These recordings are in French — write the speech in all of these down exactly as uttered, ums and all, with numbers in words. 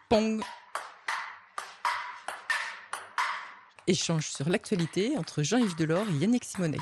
Pong. Échange sur l'actualité entre Jean-Yves Delors et Yannick Simonet.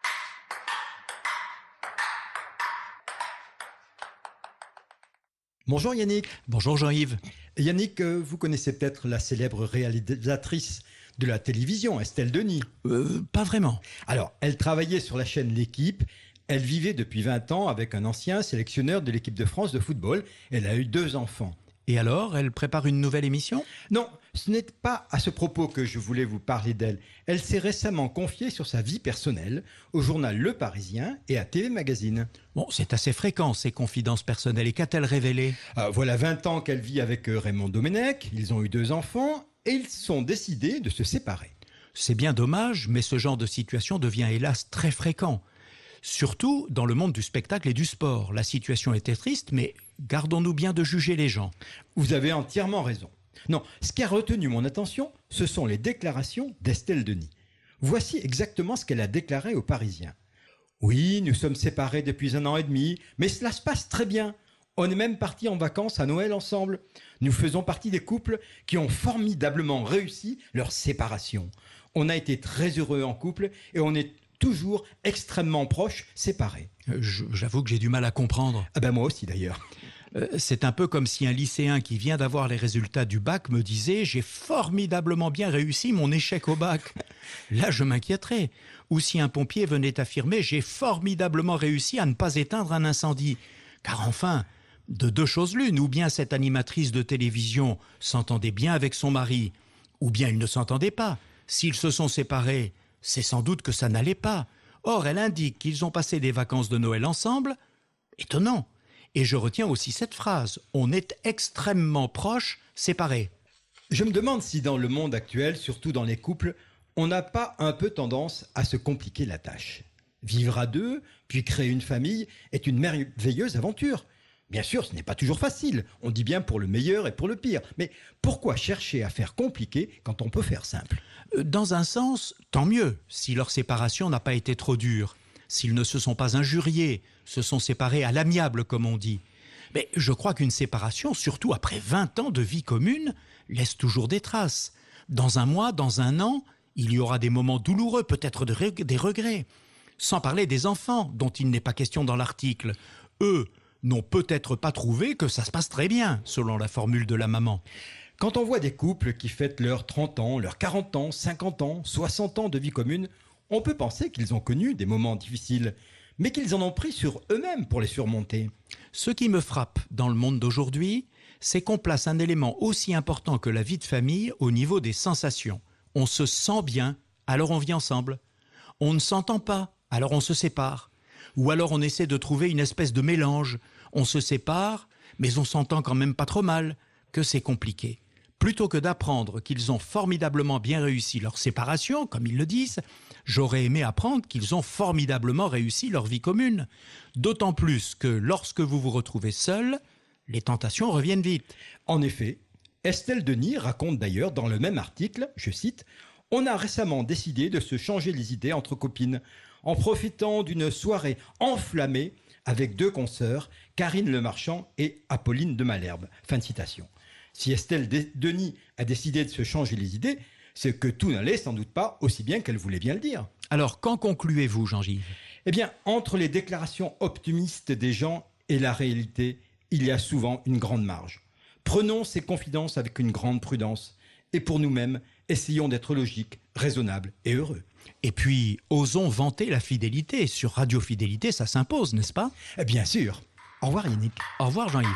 Bonjour Yannick. Bonjour Jean-Yves. Yannick, euh, vous connaissez peut-être la célèbre réalisatrice de la télévision, Estelle Denis. Euh, pas vraiment. Alors, elle travaillait sur la chaîne L'Équipe. Elle vivait depuis vingt ans avec un ancien sélectionneur de l'équipe de France de football. Elle a eu deux enfants. Et alors, elle prépare une nouvelle émission ? Non, ce n'est pas à ce propos que je voulais vous parler d'elle. Elle s'est récemment confiée sur sa vie personnelle au journal Le Parisien et à T V Magazine. Bon, c'est assez fréquent, ces confidences personnelles. Et qu'a-t-elle révélé ? Euh, voilà vingt ans qu'elle vit avec euh, Raymond Domenech. Ils ont eu deux enfants et ils sont décidés de se séparer. C'est bien dommage, mais ce genre de situation devient hélas très fréquent. Surtout dans le monde du spectacle et du sport. La situation était triste, mais gardons-nous bien de juger les gens. Vous avez entièrement raison. Non, ce qui a retenu mon attention, ce sont les déclarations d'Estelle Denis. Voici exactement ce qu'elle a déclaré aux Parisiens. « Oui, nous sommes séparés depuis un an et demi, mais cela se passe très bien. On est même partis en vacances à Noël ensemble. Nous faisons partie des couples qui ont formidablement réussi leur séparation. On a été très heureux en couple et on est toujours extrêmement proches, séparés. Euh, J'avoue que j'ai du mal à comprendre. Ah ben moi aussi d'ailleurs. Euh, c'est un peu comme si un lycéen qui vient d'avoir les résultats du bac me disait « J'ai formidablement bien réussi mon échec au bac ». Là, je m'inquiéterais. Ou si un pompier venait affirmer « J'ai formidablement réussi à ne pas éteindre un incendie ». Car enfin, de deux choses l'une, ou bien cette animatrice de télévision s'entendait bien avec son mari, ou bien ils ne s'entendaient pas. S'ils se sont séparés, c'est sans doute que ça n'allait pas. Or, elle indique qu'ils ont passé des vacances de Noël ensemble. Étonnant. Et je retiens aussi cette phrase. On est extrêmement proches, séparés. Je me demande si dans le monde actuel, surtout dans les couples, on n'a pas un peu tendance à se compliquer la tâche. Vivre à deux, puis créer une famille, est une merveilleuse aventure. Bien sûr, ce n'est pas toujours facile. On dit bien pour le meilleur et pour le pire. Mais pourquoi chercher à faire compliqué quand on peut faire simple ? Dans un sens, tant mieux, si leur séparation n'a pas été trop dure. S'ils ne se sont pas injuriés, se sont séparés à l'amiable, comme on dit. Mais je crois qu'une séparation, surtout après vingt ans de vie commune, laisse toujours des traces. Dans un mois, dans un an, il y aura des moments douloureux, peut-être des regrets. Sans parler des enfants, dont il n'est pas question dans l'article. Eux n'ont peut-être pas trouvé que ça se passe très bien, selon la formule de la maman. Quand on voit des couples qui fêtent leurs trente ans, leurs quarante ans, cinquante ans, soixante ans de vie commune, on peut penser qu'ils ont connu des moments difficiles, mais qu'ils en ont pris sur eux-mêmes pour les surmonter. Ce qui me frappe dans le monde d'aujourd'hui, c'est qu'on place un élément aussi important que la vie de famille au niveau des sensations. On se sent bien, alors on vit ensemble. On ne s'entend pas, alors on se sépare. Ou alors on essaie de trouver une espèce de mélange. On se sépare, mais on s'entend quand même pas trop mal, que c'est compliqué. Plutôt que d'apprendre qu'ils ont formidablement bien réussi leur séparation, comme ils le disent, j'aurais aimé apprendre qu'ils ont formidablement réussi leur vie commune. D'autant plus que lorsque vous vous retrouvez seul, les tentations reviennent vite. En effet, Estelle Denis raconte d'ailleurs dans le même article, je cite, « On a récemment décidé de se changer les idées entre copines, en profitant d'une soirée enflammée avec deux consoeurs, Karine Lemarchand et Apolline de Malherbe. » Fin de citation. Si Estelle Denis a décidé de se changer les idées, c'est que tout n'allait sans doute pas aussi bien qu'elle voulait bien le dire. Alors, qu'en concluez-vous, Jean-Yves ? Eh bien, entre les déclarations optimistes des gens et la réalité, il y a souvent une grande marge. Prenons ces confidences avec une grande prudence. Et pour nous-mêmes, essayons d'être logiques, raisonnables et heureux. Et puis, osons vanter la fidélité. Sur Radio Fidélité, ça s'impose, n'est-ce pas ? Bien sûr. Au revoir Yannick. Au revoir Jean-Yves.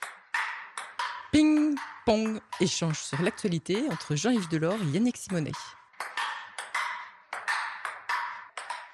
Ping, pong, échange sur l'actualité entre Jean-Yves Delors et Yannick Simonet.